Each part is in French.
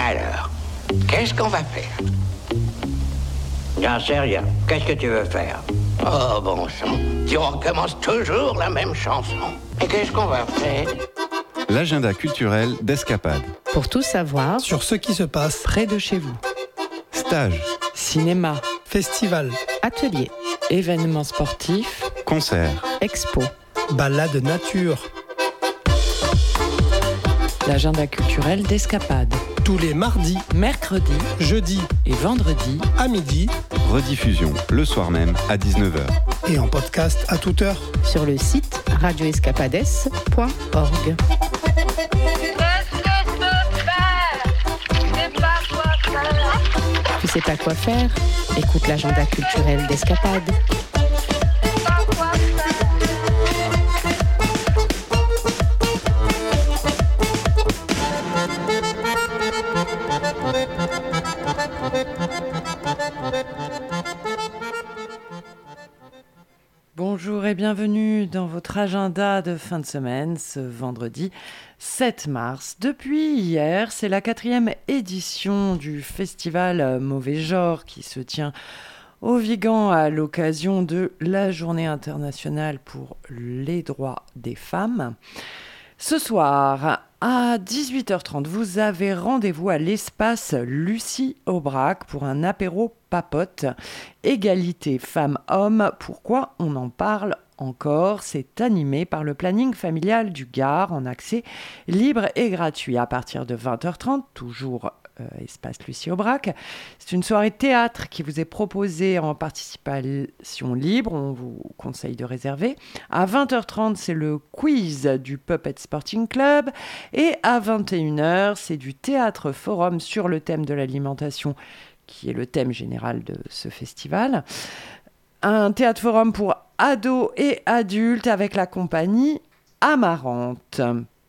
Alors, qu'est-ce qu'on va faire? J'en sais rien. Qu'est-ce que tu veux faire? Oh, bon sang. Si on recommence toujours la même chanson. Et qu'est-ce qu'on va faire? L'agenda culturel d'Escapade. Pour tout savoir sur ce qui se passe près de chez vous. Stage, Cinéma, festival, atelier, événements sportifs, concert, expo. balade nature, L'agenda culturel d'Escapade. tous les mardis, Mercredi jeudis et vendredi à midi rediffusion le soir même à 19h. et en podcast à toute heure. sur le site radioescapades.org. Tu sais pas quoi faire? Écoute l'agenda culturel d'Escapade. Bonjour et bienvenue dans votre agenda de fin de semaine, ce vendredi 7 mars. Depuis hier, c'est la 4e édition du festival Mauvais Genre qui se tient au Vigan à l'occasion de la Journée internationale pour les droits des femmes. Ce soir, à 18h30, vous avez rendez-vous à l'espace Lucie Aubrac pour un apéro papote. Égalité femmes-hommes, pourquoi on en parle encore? C'est animé par le planning familial du Gard en accès libre et gratuit à partir de 20h30, toujours espace Lucie Aubrac. C'est une soirée théâtre qui vous est proposée en participation libre. On vous conseille de réserver. À 20h30, c'est le quiz du Puppet Sporting Club. Et à 21h, c'est du théâtre forum sur le thème de l'alimentation, qui est le thème général de ce festival. Un théâtre forum pour ados et adultes avec la compagnie Amarante.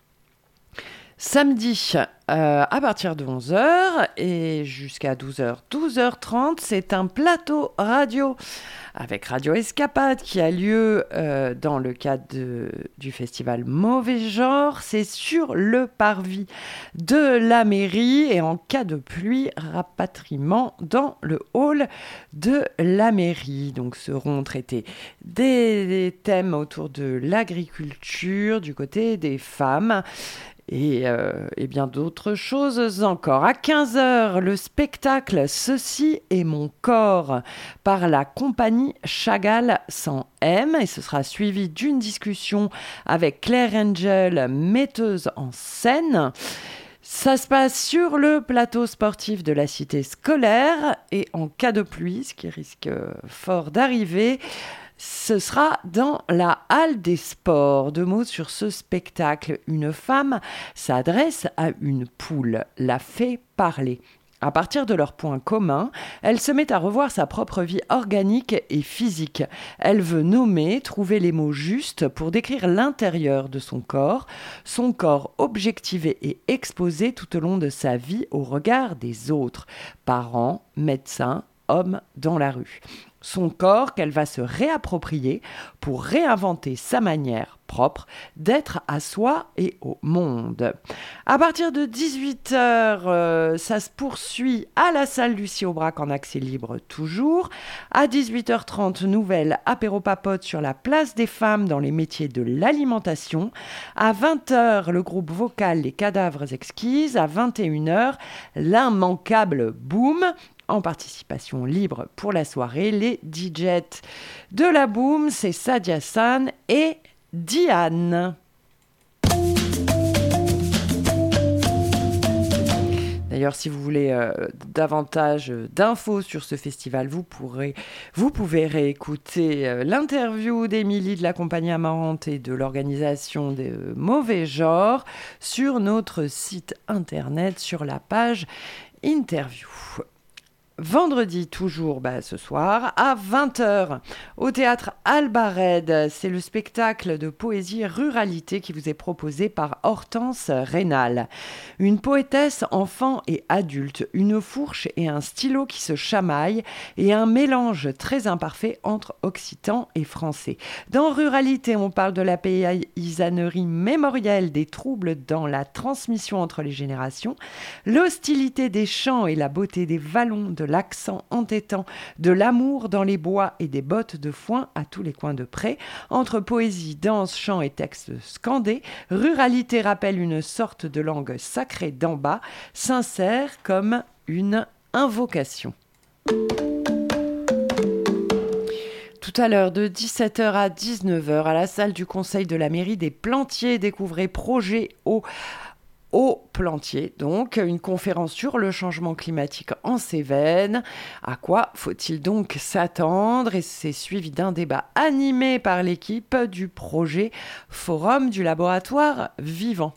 Samedi, à partir de 11h et jusqu'à 12h, 12h30, c'est un plateau radio avec Radio Escapade qui a lieu dans le cadre du festival Mauvais Genre. C'est sur le parvis de la mairie et en cas de pluie, rapatriement dans le hall de la mairie. Donc seront traités des thèmes autour de l'agriculture, du côté des femmes. Et bien d'autres choses encore. À 15h, le spectacle « Ceci est mon corps » par la compagnie Chagall sans M. Et ce sera suivi d'une discussion avec Claire Angel, metteuse en scène. Ça se passe sur le plateau sportif de la cité scolaire. Et en cas de pluie, ce qui risque fort d'arriver, ce sera dans la halle des sports. 2 mots sur ce spectacle. Une femme s'adresse à une poule, la fait parler. À partir de leurs points communs, elle se met à revoir sa propre vie organique et physique. Elle veut nommer, trouver les mots justes pour décrire l'intérieur de son corps objectivé et exposé tout au long de sa vie au regard des autres, parents, médecins, hommes dans la rue. Son corps qu'elle va se réapproprier pour réinventer sa manière propre d'être à soi et au monde. À partir de 18h, ça se poursuit à la salle Lucie Aubrac en accès libre toujours. À 18h30, nouvelle apéro papote sur la place des femmes dans les métiers de l'alimentation. À 20h, le groupe vocal Les Cadavres Exquises. À 21h, l'immanquable Boom. En participation libre pour la soirée, les DJs de la Boom, c'est Sadia San et Diane. D'ailleurs, si vous voulez davantage d'infos sur ce festival, vous pouvez réécouter l'interview d'Émilie de la compagnie Amarante et de l'organisation des Mauvais Genres sur notre site internet sur la page interview. vendredi, toujours ce soir, à 20h, au théâtre Albarède. C'est le spectacle de poésie Ruralité qui vous est proposé par Hortense Rénal. Une poétesse, enfant et adulte, une fourche et un stylo qui se chamaillent et un mélange très imparfait entre occitan et français. Dans Ruralité, on parle de la paysannerie mémorielle, des troubles dans la transmission entre les générations, l'hostilité des champs et la beauté des vallons, de l'accent entêtant, de l'amour dans les bois et des bottes de foin à tous les coins de pré. Entre poésie, danse, chant et textes scandés, Ruralité rappelle une sorte de langue sacrée d'en bas, sincère comme une invocation. Tout à l'heure, de 17h à 19h, à la salle du conseil de la mairie des Plantiers, découvrez Projet au Plantier, donc une conférence sur le changement climatique en Cévennes. À quoi faut-il donc s'attendre? Et c'est suivi d'un débat animé par l'équipe du projet Forum du laboratoire vivant.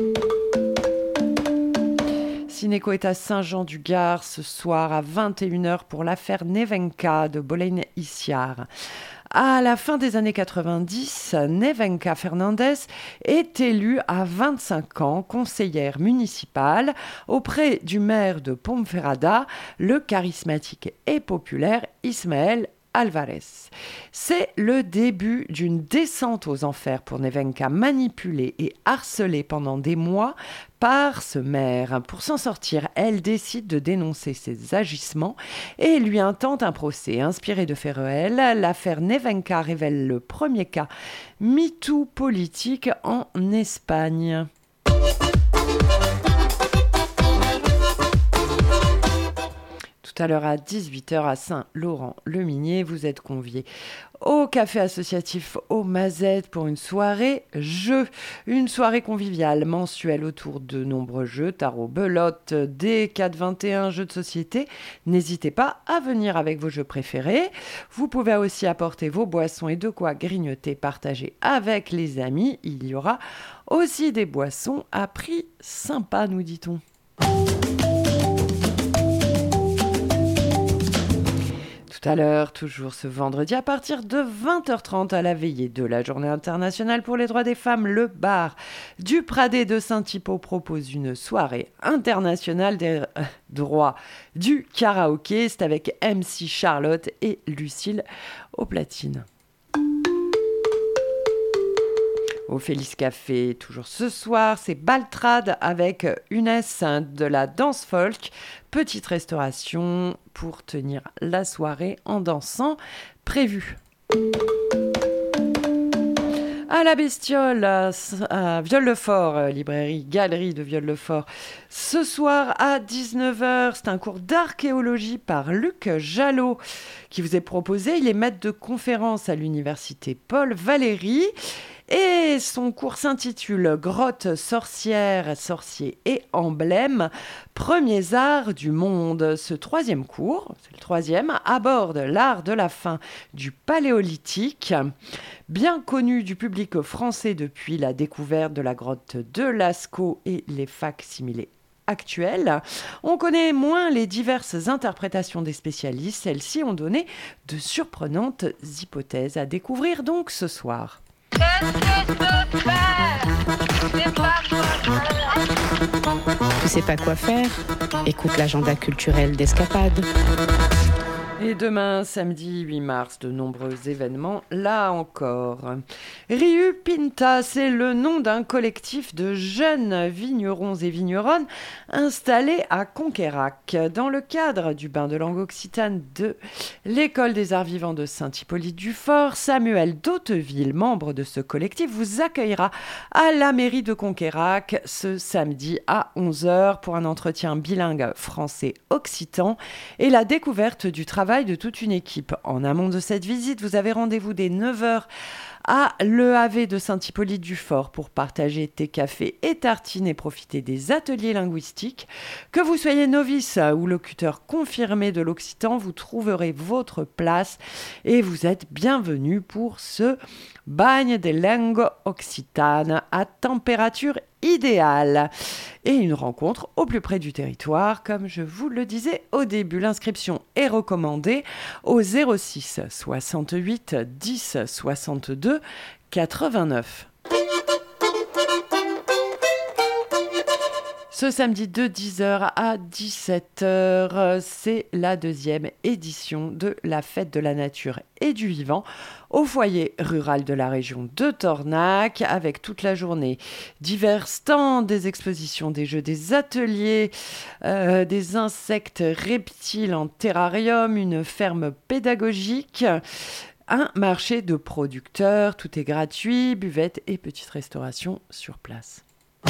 Cinéco est à Saint-Jean-du-Gard ce soir à 21h pour l'affaire Nevenka de Bolaïn-Issiar. À la fin des années 90, Nevenka Fernandez est élue à 25 ans conseillère municipale auprès du maire de Ponferrada, le charismatique et populaire Ismaël Alvarez. C'est le début d'une descente aux enfers pour Nevenka, manipulée et harcelée pendant des mois par ce maire. Pour s'en sortir, elle décide de dénoncer ses agissements et lui intente un procès. Inspiré de faits réels, l'affaire Nevenka révèle le premier cas MeToo politique en Espagne. Tout à l'heure à 18h à Saint-Laurent-le-Minier, vous êtes conviés au café associatif aux Mazettes pour une soirée jeux. Une soirée conviviale mensuelle autour de nombreux jeux, tarot, belote, dés, 4-21, jeux de société. N'hésitez pas à venir avec vos jeux préférés. Vous pouvez aussi apporter vos boissons et de quoi grignoter, partager avec les amis. Il y aura aussi des boissons à prix sympa, nous dit-on. Tout à l'heure, toujours ce vendredi, à partir de 20h30 à la veillée de la Journée internationale pour les droits des femmes, le bar du Pradet de Saint-Thibaut propose une soirée internationale des droits du karaoké. C'est avec MC Charlotte et Lucille au platine. Au Félix Café, toujours ce soir, c'est Baltrade avec Unes de la danse folk. Petite restauration pour tenir la soirée en dansant prévu. À la Bestiole, à Viol-le-Fort, librairie, galerie de Viol-le-Fort. Ce soir à 19h, c'est un cours d'archéologie par Luc Jalot qui vous est proposé. Il est maître de conférence à l'université Paul Valéry. Et son cours s'intitule « Grottes, sorcières, sorciers et emblèmes, premiers arts du monde ». Ce troisième cours, c'est le troisième, aborde l'art de la fin du Paléolithique, bien connu du public français depuis la découverte de la grotte de Lascaux et les facsimilés actuels. On connaît moins les diverses interprétations des spécialistes. Celles-ci ont donné de surprenantes hypothèses à découvrir donc ce soir. Tu sais pas quoi faire? Écoute l'agenda culturel d'Escapade. Et demain, samedi 8 mars, de nombreux événements, là encore. Riu Pinta, c'est le nom d'un collectif de jeunes vignerons et vigneronnes installés à Conquérac. Dans le cadre du bain de langue occitane de l'École des Arts Vivants de Saint-Hippolyte-du-Fort, Samuel d'Hauteville, membre de ce collectif, vous accueillera à la mairie de Conquérac ce samedi à 11h pour un entretien bilingue français-occitan et la découverte du travail de toute une équipe. En amont de cette visite, vous avez rendez-vous dès 9h à l'EAV de Saint-Hippolyte-du-Fort pour partager thé, café et tartines et profiter des ateliers linguistiques. Que vous soyez novice ou locuteur confirmé de l'occitan, vous trouverez votre place et vous êtes bienvenus pour ce bagne des langues occitanes à température idéal. Et une rencontre au plus près du territoire, comme je vous le disais au début. L'inscription est recommandée au 06 68 10 62 89. Ce samedi de 10h à 17h, c'est la 2e édition de la Fête de la Nature et du Vivant au foyer rural de la région de Tornac, avec toute la journée divers stands, des expositions, des jeux, des ateliers, des insectes reptiles en terrarium, une ferme pédagogique, un marché de producteurs, tout est gratuit, buvette et petite restauration sur place.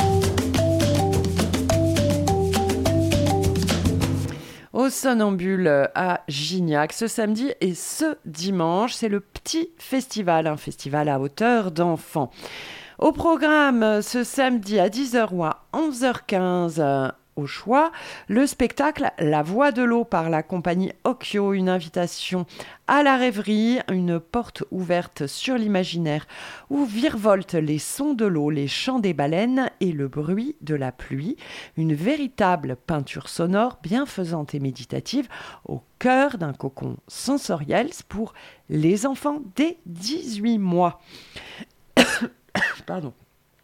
Au Somnambule à Gignac, ce samedi et ce dimanche, c'est le petit festival, un festival à hauteur d'enfants. Au programme, ce samedi à 10h ou à 11h15, au choix, le spectacle La Voix de l'eau par la compagnie Occhio, une invitation à la rêverie, une porte ouverte sur l'imaginaire où virevoltent les sons de l'eau, les chants des baleines et le bruit de la pluie, une véritable peinture sonore bienfaisante et méditative au cœur d'un cocon sensoriel pour les enfants dès 18 mois. Pardon.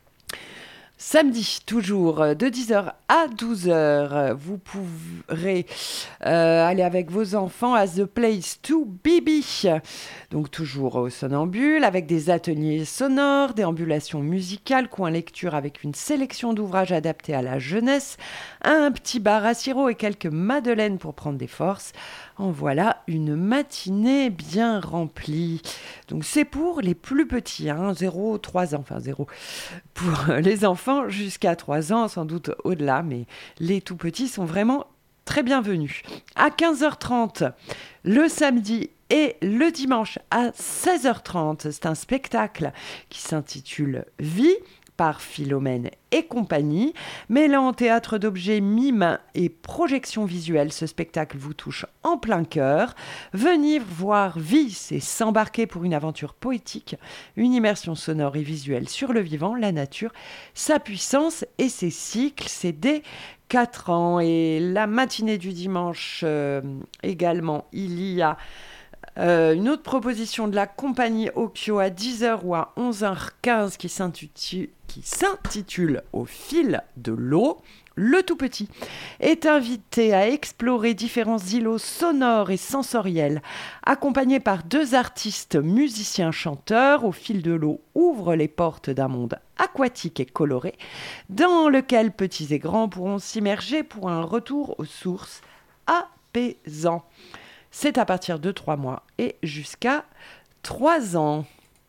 Samedi, toujours, de 10h à 12h, vous pourrez aller avec vos enfants à The Place to Be. Donc toujours au Somnambule, avec des ateliers sonores, déambulations musicales, coin lecture avec une sélection d'ouvrages adaptés à la jeunesse, un petit bar à sirop et quelques madeleines pour prendre des forces. En voilà une matinée bien remplie. Donc c'est pour les plus petits, 0-3 ans, enfin 0 pour les enfants jusqu'à 3 ans, sans doute au-delà, mais les tout petits sont vraiment très bienvenus. À 15h30, le samedi et le dimanche à 16h30, c'est un spectacle qui s'intitule « Vie » par Philomène et compagnie. Mêlant théâtre d'objets, mime et projection visuelle, ce spectacle vous touche en plein cœur. Venir voir Vie, c'est s'embarquer pour une aventure poétique, une immersion sonore et visuelle sur le vivant, la nature, sa puissance et ses cycles. C'est dès 4 ans. Et la matinée du dimanche également, il y a une autre proposition de la compagnie Occhio à 10h ou à 11h15 qui s'intitule Au fil de l'eau. Le tout petit est invité à explorer différents îlots sonores et sensoriels. Accompagné par 2 artistes musiciens-chanteurs, Au fil de l'eau ouvre les portes d'un monde aquatique et coloré dans lequel petits et grands pourront s'immerger pour un retour aux sources apaisant. C'est à partir de 3 mois et jusqu'à 3 ans.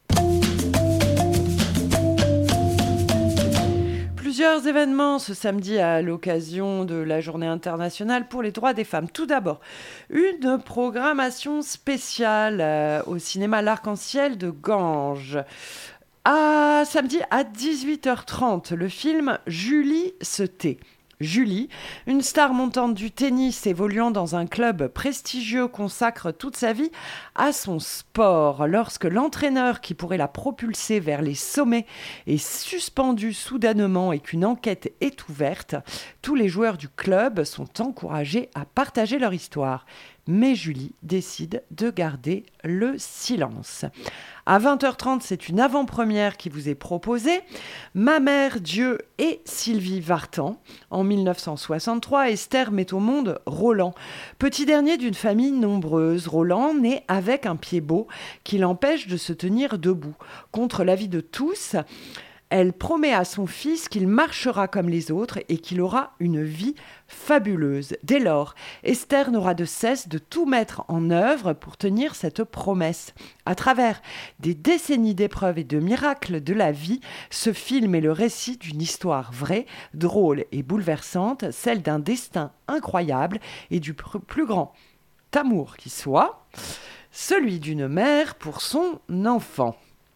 Plusieurs événements ce samedi à l'occasion de la Journée internationale pour les droits des femmes. Tout d'abord, une programmation spéciale au cinéma L'Arc-en-Ciel de Ganges. Samedi à 18h30, le film Julie se tait. Julie, une star montante du tennis évoluant dans un club prestigieux, consacre toute sa vie à son sport. Lorsque l'entraîneur qui pourrait la propulser vers les sommets est suspendu soudainement et qu'une enquête est ouverte, tous les joueurs du club sont encouragés à partager leur histoire. Mais Julie décide de garder le silence. À 20h30, c'est une avant-première qui vous est proposée. Ma mère, Dieu et Sylvie Vartan. En 1963, Esther met au monde Roland. Petit dernier d'une famille nombreuse, Roland naît avec un pied beau qui l'empêche de se tenir debout. Contre l'avis de tous, elle promet à son fils qu'il marchera comme les autres et qu'il aura une vie fabuleuse. Dès lors, Esther n'aura de cesse de tout mettre en œuvre pour tenir cette promesse. À travers des décennies d'épreuves et de miracles de la vie, ce film est le récit d'une histoire vraie, drôle et bouleversante, celle d'un destin incroyable et du plus grand amour qui soit, celui d'une mère pour son enfant.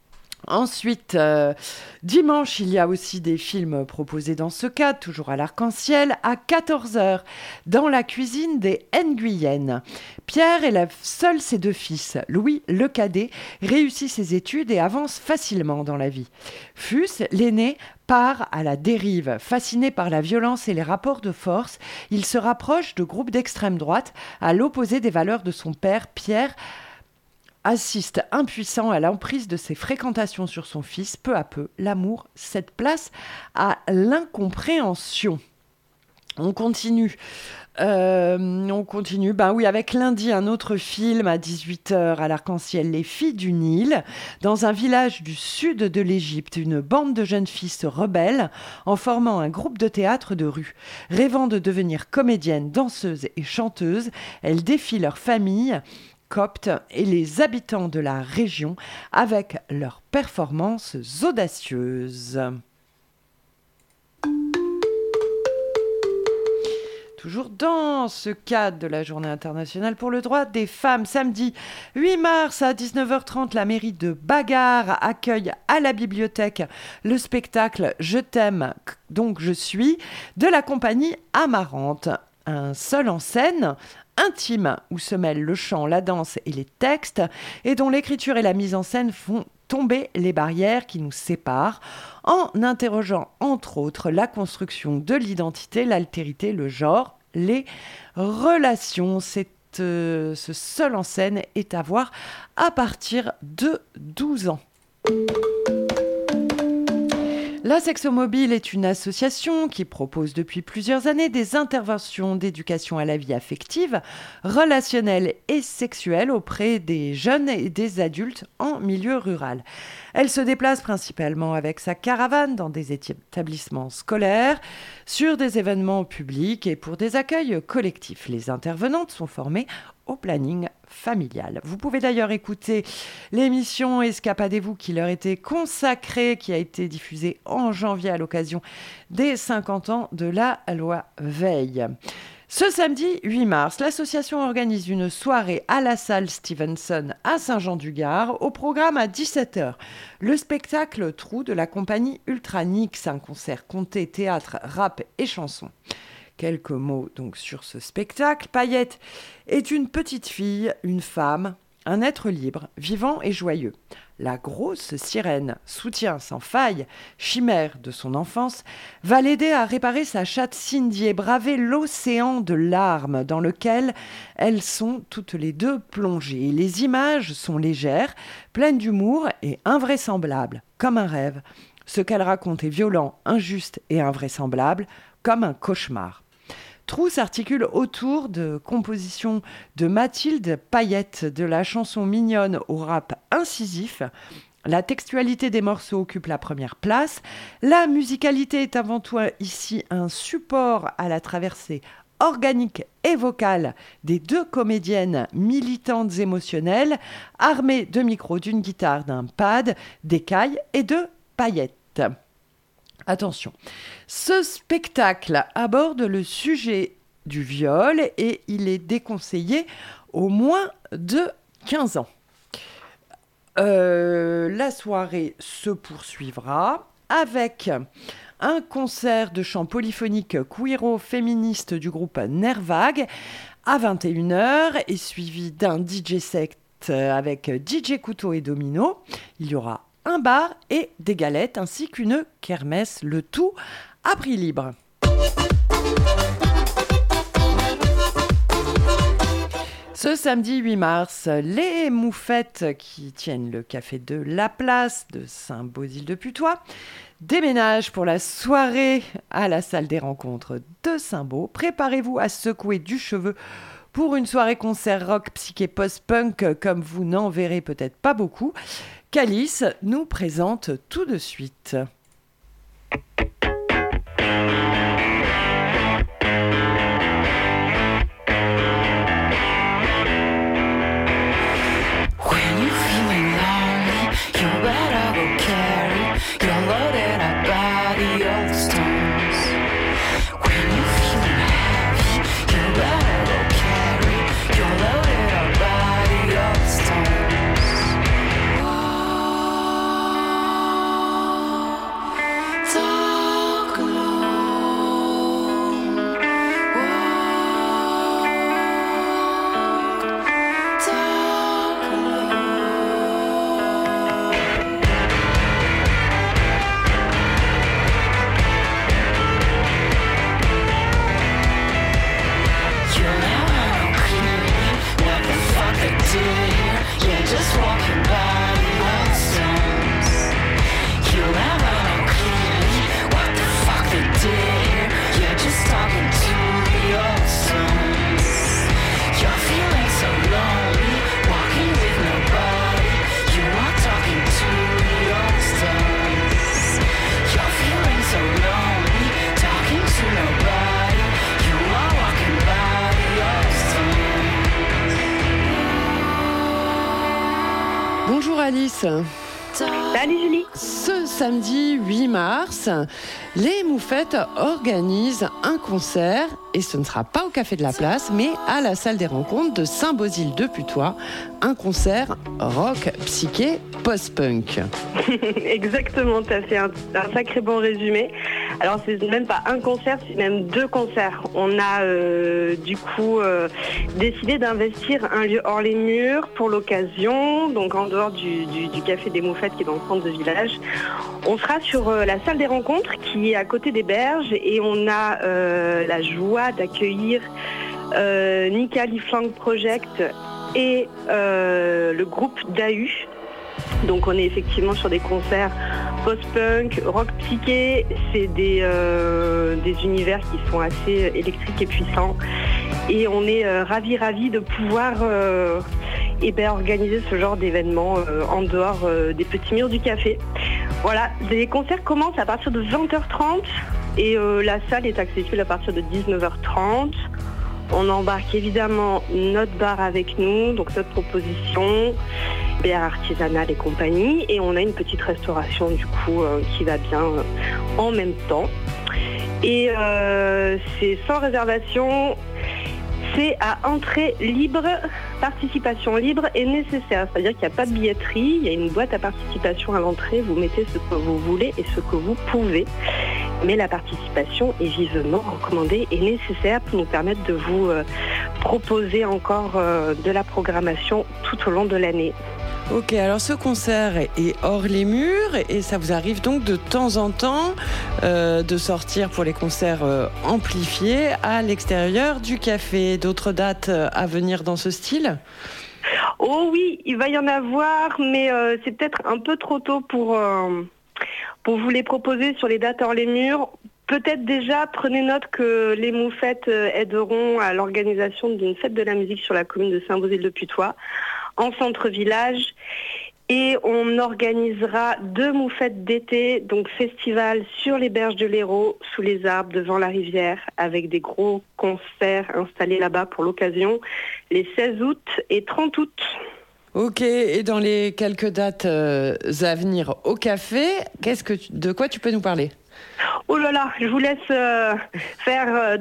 Ensuite, dimanche, il y a aussi des films proposés dans ce cadre, toujours à l'Arc-en-Ciel, à 14h, dans la cuisine des Nguyen. Pierre élève seul ses 2 fils. Louis, le cadet, réussit ses études et avance facilement dans la vie. Fus, l'aîné, part à la dérive. Fasciné par la violence et les rapports de force, il se rapproche de groupes d'extrême droite, à l'opposé des valeurs de son père. Pierre assiste impuissant à l'emprise de ses fréquentations sur son fils. Peu à peu, l'amour cède place à l'incompréhension. On continue. Avec lundi, un autre film à 18h à l'Arc-en-Ciel, Les Filles du Nil. Dans un village du sud de l'Égypte, une bande de jeunes filles se rebelle en formant un groupe de théâtre de rue. Rêvant de devenir comédiennes, danseuses et chanteuses, elles défient leur famille coptes et les habitants de la région avec leurs performances audacieuses. Toujours dans ce cadre de la Journée internationale pour le droit des femmes, samedi 8 mars à 19h30, la mairie de Bagarre accueille à la bibliothèque le spectacle « Je t'aime, donc je suis » de la compagnie Amarante. Un seul en scène, intime, où se mêlent le chant, la danse et les textes, et dont l'écriture et la mise en scène font tomber les barrières qui nous séparent, en interrogeant entre autres la construction de l'identité, l'altérité, le genre, les relations. Ce seul en scène est à voir à partir de 12 ans. La Sexomobile est une association qui propose depuis plusieurs années des interventions d'éducation à la vie affective, relationnelle et sexuelle auprès des jeunes et des adultes en milieu rural. Elle se déplace principalement avec sa caravane dans des établissements scolaires, sur des événements publics et pour des accueils collectifs. Les intervenantes sont formées au planning familial. Vous pouvez d'ailleurs écouter l'émission Escapadez-vous qui leur était consacrée, qui a été diffusée en janvier à l'occasion des 50 ans de la loi Veil. Ce samedi 8 mars, l'association organise une soirée à la salle Stevenson à Saint-Jean-du-Gard, au programme à 17h. Le spectacle Trou de la compagnie Ultranix, un concert conté, théâtre, rap et chansons. Quelques mots donc sur ce spectacle. Paillette est une petite fille, une femme, un être libre, vivant et joyeux. La grosse sirène, soutien sans faille, chimère de son enfance, va l'aider à réparer sa chatte Cindy et braver l'océan de larmes dans lequel elles sont toutes les deux plongées. Les images sont légères, pleines d'humour et invraisemblables, comme un rêve. Ce qu'elle raconte est violent, injuste et invraisemblable, comme un cauchemar. Trou s'articule autour de compositions de Mathilde Paillette, de la chanson mignonne au rap incisif. La textualité des morceaux occupe la première place. La musicalité est avant tout ici un support à la traversée organique et vocale des deux comédiennes militantes émotionnelles, armées de micros, d'une guitare, d'un pad, d'écailles et de paillettes. Attention, ce spectacle aborde le sujet du viol et il est déconseillé aux moins de 15 ans. La soirée se poursuivra avec un concert de chant polyphonique queero-féministe du groupe Nervague à 21h et suivi d'un DJ set avec DJ Couteau et Domino. Il y aura un bar et des galettes ainsi qu'une kermesse, le tout à prix libre. Ce samedi 8 mars, les Moufettes qui tiennent le café de la place de Saint-Bauzile-de-Putois déménagent pour la soirée à la salle des rencontres de Saint-Beau. Préparez-vous à secouer du cheveu pour une soirée concert rock psyché post-punk comme vous n'en verrez peut-être pas beaucoup. Calice nous présente tout de suite. Alice. Salut Julie. Ce samedi 8 mars, les Moufettes organisent un concert et ce ne sera pas au Café de la Place mais à la salle des rencontres de Saint-Bauzile-de-Putois, un concert rock, psyché, post-punk. Exactement, tu as fait un sacré bon résumé. Alors c'est même pas un concert, c'est même 2 concerts. On a décidé d'investir un lieu hors les murs pour l'occasion, donc en dehors du Café des Moufettes qui est dans le centre de village. On sera sur la salle des rencontres qui est à côté des berges et on a la joie d'accueillir Nika Lee Flank Project et le groupe DAU. Donc on est effectivement sur des concerts post-punk, rock psyché, c'est des univers qui sont assez électriques et puissants. Et on est ravis de pouvoir organiser ce genre d'événement en dehors des petits murs du café. Voilà, les concerts commencent à partir de 20h30 et la salle est accessible à partir de 19h30. On embarque évidemment notre bar avec nous, donc notre proposition, bière artisanale et compagnie. Et on a une petite restauration du coup qui va bien en même temps. Et c'est sans réservation, c'est à entrée libre, participation libre et nécessaire. C'est-à-dire qu'il n'y a pas de billetterie, il y a une boîte à participation à l'entrée, vous mettez ce que vous voulez et ce que vous pouvez. Mais la participation est vivement recommandée et nécessaire pour nous permettre de vous proposer encore de la programmation tout au long de l'année. Ok, alors ce concert est hors les murs et ça vous arrive donc de temps en temps de sortir pour les concerts amplifiés à l'extérieur du café. D'autres dates à venir dans ce style ? Oh oui, il va y en avoir, mais c'est peut-être un peu trop tôt pour vous les proposer sur les dates hors les murs. Peut-être déjà, prenez note que les Moufettes aideront à l'organisation d'une fête de la musique sur la commune de Saint-Bauzile-de-Putois, en centre-village. Et on organisera 2 Moufettes d'été, donc festival sur les berges de l'Hérault, sous les arbres, devant la rivière, avec des gros concerts installés là-bas pour l'occasion, les 16 août et 30 août. Ok, et dans les quelques dates à venir au café, de quoi tu peux nous parler ? Oh là là, je vous laisse faire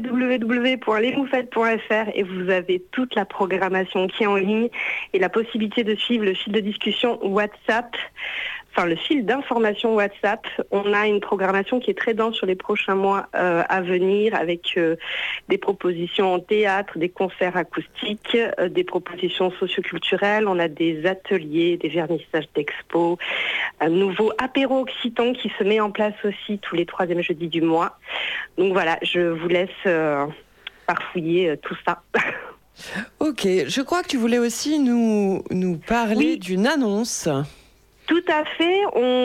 www.lesmoufettes.fr et vous avez toute la programmation qui est en ligne et la possibilité de suivre le fil de discussion WhatsApp, enfin le fil d'information WhatsApp. On a une programmation qui est très dense sur les prochains mois à venir avec des propositions en théâtre, des concerts acoustiques, des propositions socioculturelles. On a des ateliers, des vernissages d'expos, un nouveau apéro occitan qui se met en place aussi tous les 3e jeudis du mois. Donc voilà, je vous laisse farfouiller tout ça. Ok, je crois que tu voulais aussi nous parler d'une annonce. Tout à fait.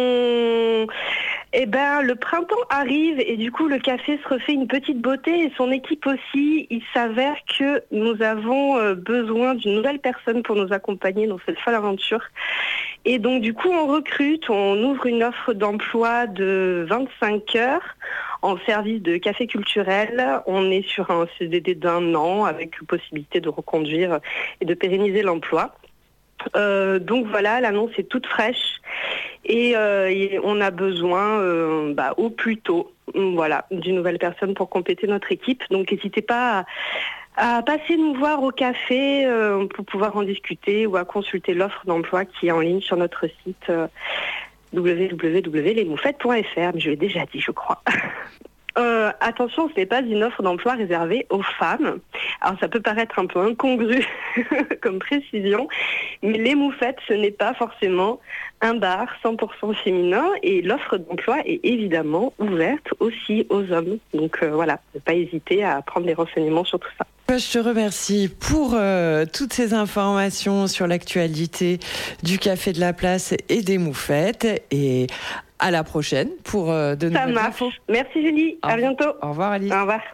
Le printemps arrive et du coup le café se refait une petite beauté et son équipe aussi. Il s'avère que nous avons besoin d'une nouvelle personne pour nous accompagner dans cette folle aventure. Et donc du coup on recrute, on ouvre une offre d'emploi de 25 heures en service de café culturel. On est sur un CDD d'1 an avec possibilité de reconduire et de pérenniser l'emploi. Donc voilà, l'annonce est toute fraîche et on a besoin au plus tôt d'une nouvelle personne pour compléter notre équipe. Donc n'hésitez pas à passer nous voir au café pour pouvoir en discuter ou à consulter l'offre d'emploi qui est en ligne sur notre site www.lesmoufettes.fr. Mais je l'ai déjà dit, je crois. Attention, ce n'est pas une offre d'emploi réservée aux femmes. Alors ça peut paraître un peu incongru comme précision, mais les Moufettes, ce n'est pas forcément un bar 100% féminin et l'offre d'emploi est évidemment ouverte aussi aux hommes. Donc voilà, ne pas hésiter à prendre des renseignements sur tout ça. Je te remercie pour toutes ces informations sur l'actualité du Café de la Place et des Moufettes et à la prochaine pour de nouvelles infos. Merci Julie, à bientôt. Au revoir Alice. Au revoir.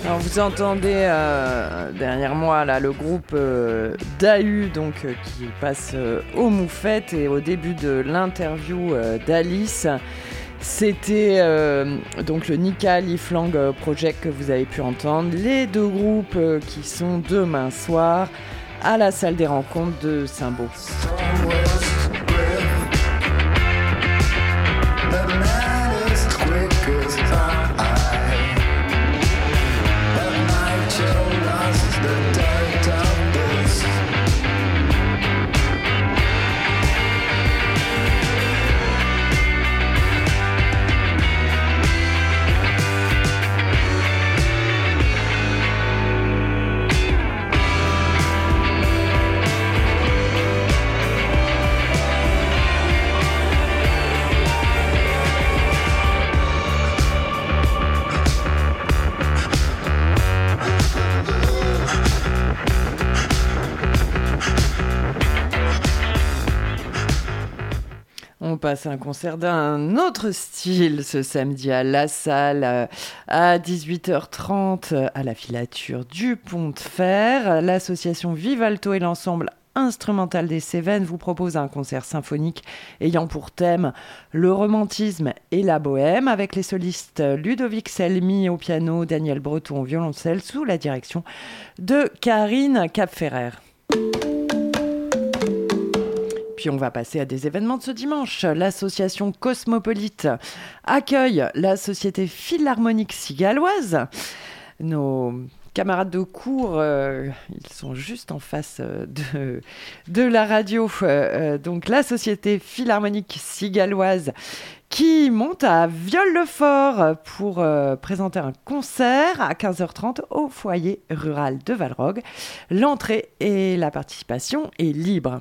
Alors vous entendez derrière moi là, le groupe Dahu qui passe aux moufettes, et au début de l'interview d'Alice, c'était donc le Nika Liflang Project que vous avez pu entendre. Les deux groupes qui sont demain soir à la salle des rencontres de Saint-Beau. On passe à un concert d'un autre style ce samedi à La Salle à 18h30 à la filature du Pont de Fer. L'association Vivalto et l'ensemble instrumental des Cévennes vous propose un concert symphonique ayant pour thème le romantisme et la bohème, avec les solistes Ludovic Selmy au piano, Daniel Breton au violoncelle, sous la direction de Karine Capferrer. Puis on va passer à des événements de ce dimanche. L'association Cosmopolite accueille la Société Philharmonique Cigaloise. Nos camarades de cours, ils sont juste en face de la radio. Donc la Société Philharmonique Cigaloise qui monte à Viol-le-Fort pour présenter un concert à 15h30 au foyer rural de Valrogue. L'entrée et la participation est libre.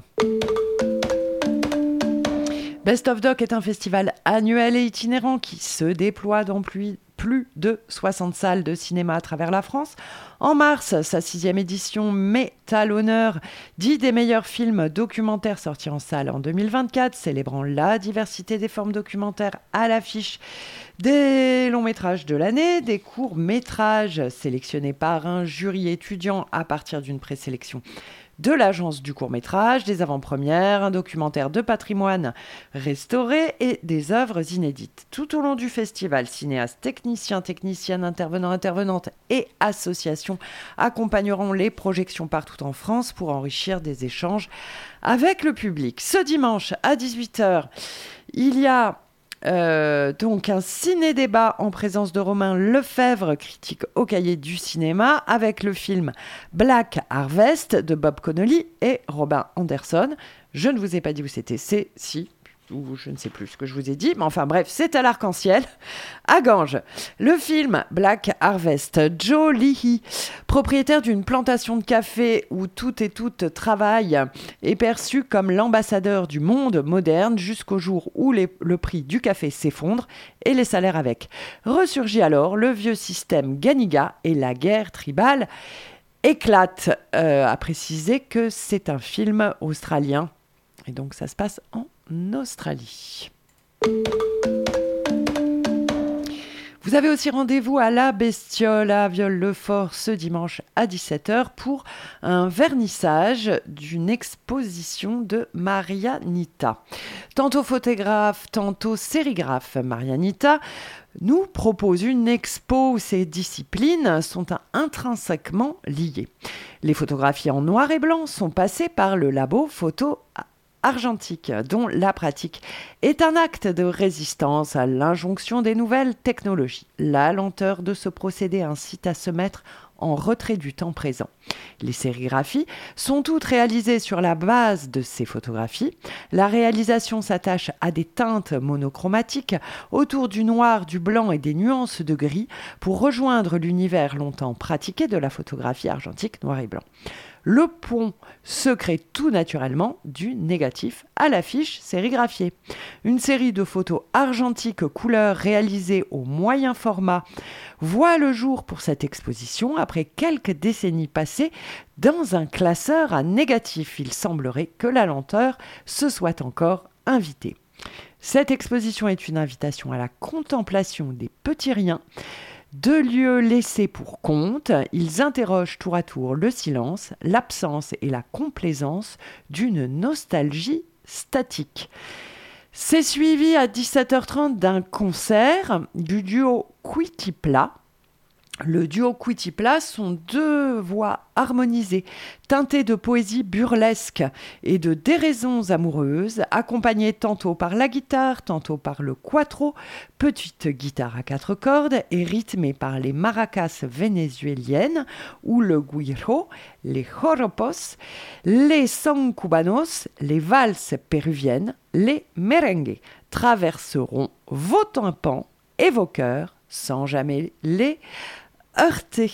Best of Doc est un festival annuel et itinérant qui se déploie dans plus de 60 salles de cinéma à travers la France. En mars, sa 6e édition met à l'honneur 10 des meilleurs films documentaires sortis en salle en 2024, célébrant la diversité des formes documentaires à l'affiche des longs métrages de l'année, des courts métrages sélectionnés par un jury étudiant à partir d'une présélection de l'agence du court-métrage, des avant-premières, un documentaire de patrimoine restauré et des œuvres inédites. Tout au long du festival, cinéastes, techniciennes, intervenants, intervenantes et associations accompagneront les projections partout en France pour enrichir des échanges avec le public. Ce dimanche à 18h, il y a donc un ciné-débat en présence de Romain Lefebvre, critique au Cahier du cinéma, avec le film Black Harvest de Bob Connolly et Robin Anderson. Je ne vous ai pas dit où c'était, ou je ne sais plus ce que je vous ai dit, mais enfin bref, c'est à l'Arc-en-Ciel, à Ganges. Le film Black Harvest, Joe Leahy, propriétaire d'une plantation de café où tout et toutes travaillent, est perçu comme l'ambassadeur du monde moderne jusqu'au jour où le prix du café s'effondre et les salaires avec. Ressurgit alors le vieux système Ganiga et la guerre tribale éclate. À préciser que c'est un film australien et donc ça se passe en Australie. Vous avez aussi rendez-vous à la Bestiole à Viol-le-Fort ce dimanche à 17h pour un vernissage d'une exposition de Marianita. Tantôt photographe, tantôt sérigraphe, Marianita nous propose une expo où ces disciplines sont intrinsèquement liées. Les photographies en noir et blanc sont passées par le labo photo argentique, dont la pratique est un acte de résistance à l'injonction des nouvelles technologies. La lenteur de ce procédé incite à se mettre en retrait du temps présent. Les sérigraphies sont toutes réalisées sur la base de ces photographies. La réalisation s'attache à des teintes monochromatiques autour du noir, du blanc et des nuances de gris pour rejoindre l'univers longtemps pratiqué de la photographie argentique noir et blanc. Le pont se crée tout naturellement du négatif à l'affiche sérigraphiée. Une série de photos argentiques couleur réalisées au moyen format voit le jour pour cette exposition après quelques décennies passées dans un classeur à négatif. Il semblerait que la lenteur se soit encore invitée. Cette exposition est une invitation à la contemplation des petits riens, 2 lieux laissés pour compte, ils interrogent tour à tour le silence, l'absence et la complaisance d'une nostalgie statique. C'est suivi à 17h30 d'un concert du duo Quitipla. Le duo Quitipla sont 2 voix harmonisées, teintées de poésie burlesque et de déraisons amoureuses, accompagnées tantôt par la guitare, tantôt par le cuatro, petite guitare à 4 cordes, et rythmée par les maracas vénézuéliennes ou le güiro, les joropos, les son cubanos, les valses péruviennes, les merengues, traverseront vos tympans et vos cœurs sans jamais les heurter.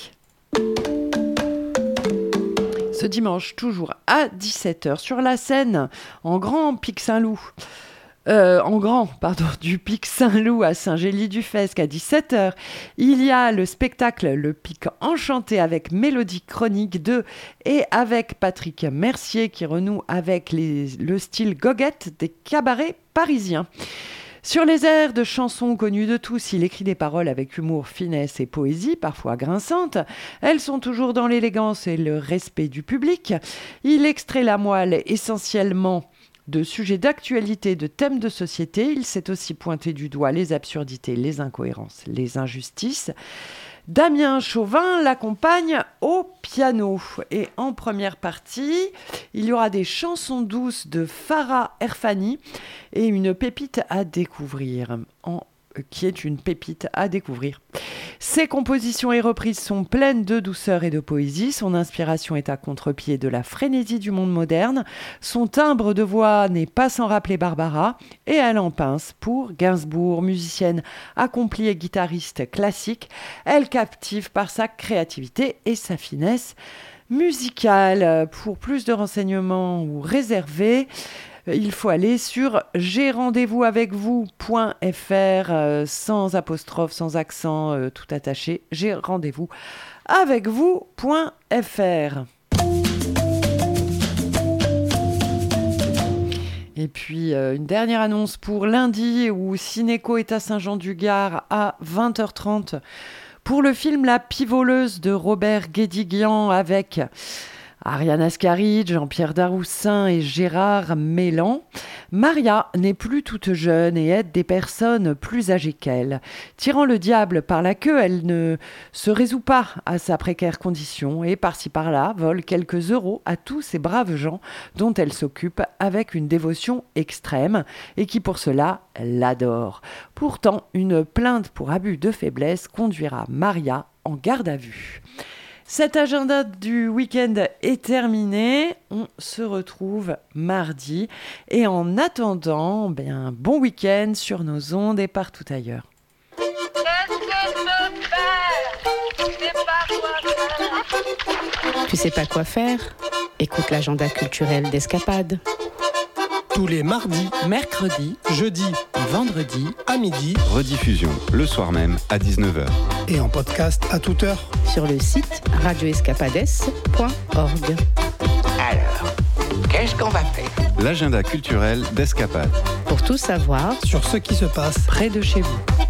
Ce dimanche, toujours à 17h, sur la scène, du Pic Saint-Loup à Saint-Gély-du-Fesque à 17h, il y a le spectacle Le Pic Enchanté avec Mélodie Chronique 2 et avec Patrick Mercier qui renoue avec le style goguette des cabarets parisiens. Sur les airs de chansons connues de tous, il écrit des paroles avec humour, finesse et poésie, parfois grinçantes. Elles sont toujours dans l'élégance et le respect du public. Il extrait la moelle essentiellement de sujets d'actualité, de thèmes de société. Il s'est aussi pointé du doigt les absurdités, les incohérences, les injustices. Damien Chauvin l'accompagne au piano. Et en première partie, il y aura des chansons douces de Farah Erfani et une pépite à découvrir. Qui est une pépite à découvrir. Ses compositions et reprises sont pleines de douceur et de poésie. Son inspiration est à contre-pied de la frénésie du monde moderne. Son timbre de voix n'est pas sans rappeler Barbara. Et elle en pince pour Gainsbourg, musicienne accomplie et guitariste classique. Elle captive par sa créativité et sa finesse musicale. Pour plus de renseignements ou réservés, il faut aller sur j'airendez-vous-avec-vous.fr sans apostrophe, sans accent, tout attaché. j'airendez-vous-avec-vous.fr. Et puis, une dernière annonce pour lundi où Cinéco est à Saint-Jean-du-Gard à 20h30 pour le film La Pivoleuse de Robert Guédiguian avec Ariane Ascaride, Jean-Pierre Daroussin et Gérard Mélan. Maria n'est plus toute jeune et aide des personnes plus âgées qu'elle. Tirant le diable par la queue, elle ne se résout pas à sa précaire condition et par-ci par-là vole quelques euros à tous ces braves gens dont elle s'occupe avec une dévotion extrême et qui pour cela l'adorent. Pourtant, une plainte pour abus de faiblesse conduira Maria en garde à vue. Cet agenda du week-end est terminé. On se retrouve mardi. Et en attendant, bon week-end sur nos ondes et partout ailleurs. Tu sais pas quoi faire ? Écoute l'agenda culturel d'Escapade. Tous les mardis, Mercredi, jeudis, vendredi, à midi Rediffusion le soir même à 19h. et en podcast à toute heure. Sur le site radioescapades.org. Alors, qu'est-ce qu'on va faire? L'agenda culturel d'Escapade. Pour tout savoir, Sur ce qui se passe près de chez vous.